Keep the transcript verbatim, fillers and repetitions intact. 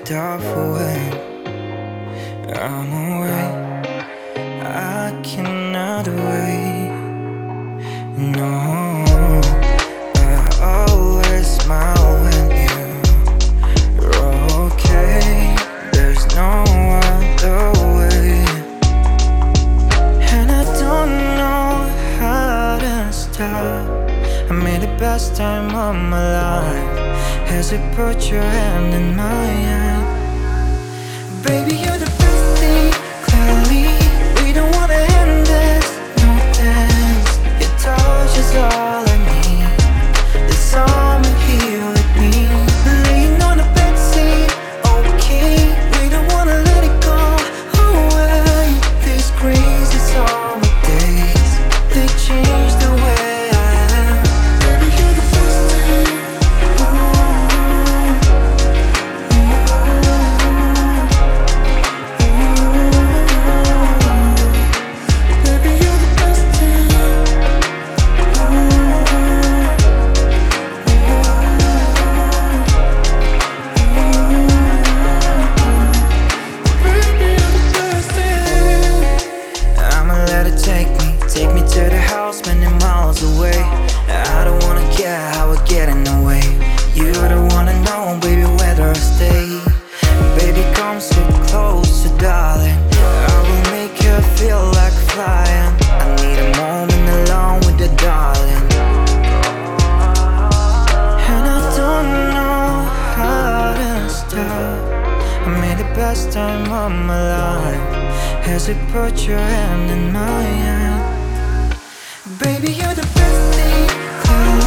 picked up when I'm away. I cannot wait. No, I always smile when you're okay. There's no other way, and I don't know how to stop. I made the best time of my life as you put your hand in my hand. Baby, you're the best thing, clearly. We don't wanna end this, no thanks. Your touch is all I need. There's someone here with me, laying on the bedseat, okay. We don't wanna let it go away. These crazy summer days, they change the way I am. Baby, you're the best thing. Baby, you're the best thing. Baby, you're the best thing. I'ma let it take me, take me to the house many miles away. I don't wanna care how I get in the way. You don't wanna know, baby, whether I stay. Baby, come so close, darling. I will make you feel like flying. I need a moment alone with you, darling. And I don't know how to stop. I made the best time of my life as you put your hand in my hand. Baby, you're the best thing.